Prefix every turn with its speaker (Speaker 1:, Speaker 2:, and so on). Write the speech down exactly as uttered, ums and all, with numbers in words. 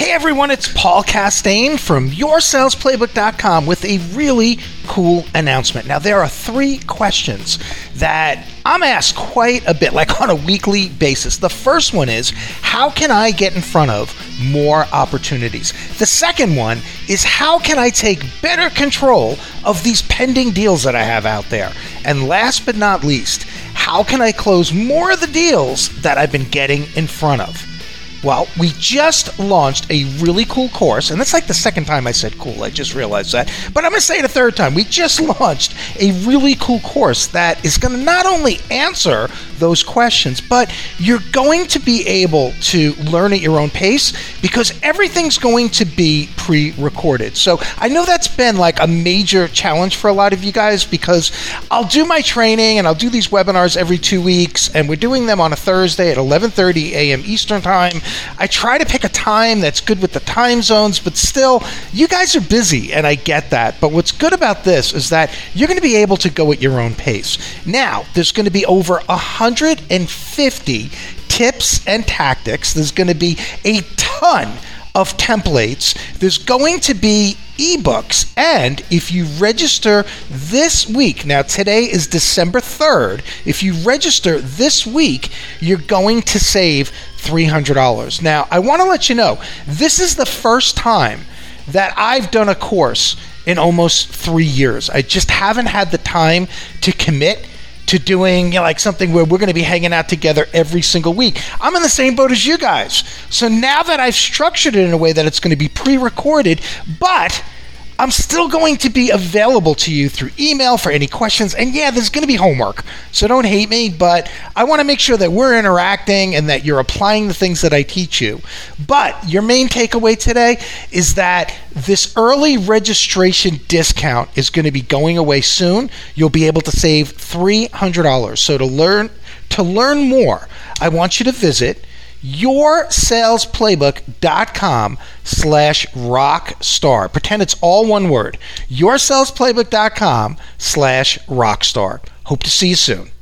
Speaker 1: Hey everyone, it's Paul Castaigne from your sales playbook dot com with a really cool announcement. Now, there are three questions that I'm asked quite a bit, like on a weekly basis. The first one is, how can I get in front of more opportunities? The second one is, how can I take better control of these pending deals that I have out there? And last but not least, how can I close more of the deals that I've been getting in front of? Well, we just launched a really cool course, and that's like the second time I said cool, I just realized that, but I'm going to say it a third time. We just launched a really cool course that is going to not only answer those questions, but you're going to be able to learn at your own pace because everything's going to be pre-recorded. So I know that's been like a major challenge for a lot of you guys because I'll do my training and I'll do these webinars every two weeks, and we're doing them on a Thursday at eleven thirty a.m. Eastern Time. I try to pick a time that's good with the time zones, but still, you guys are busy, and I get that. But what's good about this is that you're going to be able to go at your own pace. Now, there's going to be over one hundred fifty tips and tactics. There's going to be a ton of templates. There's going to be ebooks, and if you register this week, now today is December third, if you register this week, you're going to save three hundred dollars. Now, I want to let you know, this is the first time that I've done a course in almost three years. I just haven't had the time to commit to doing, you know, like something where we're going to be hanging out together every single week. I'm in the same boat as you guys. So now that I've structured it in a way that it's going to be pre-recorded, but I'm still going to be available to you through email for any questions. And yeah, there's going to be homework, so don't hate me, but I want to make sure that we're interacting and that you're applying the things that I teach you. But your main takeaway today is that this early registration discount is going to be going away soon. You'll be able to save three hundred dollars. So to learn to learn more, I want you to visit your sales playbook dot com slash rock star. Pretend it's all one word. your sales playbook dot com slash rock star. Hope to see you soon.